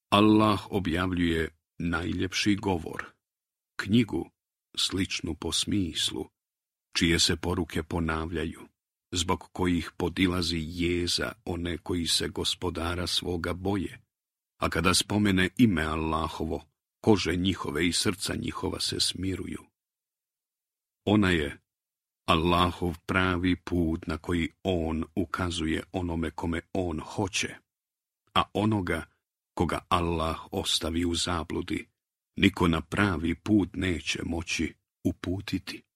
Allah objavljuje najljepši govor, knjigu sličnu po smislu, čije se poruke ponavljaju, zbog kojih podilazi jeza one koji se gospodara svoga boje, a kada spomene ime Allahovo, kože njihove i srca njihova se smiruju. Ona je Allahov pravi put na koji on ukazuje onome kome on hoće, a onoga koga Allah ostavi u zabludi, niko na pravi put neće moći uputiti.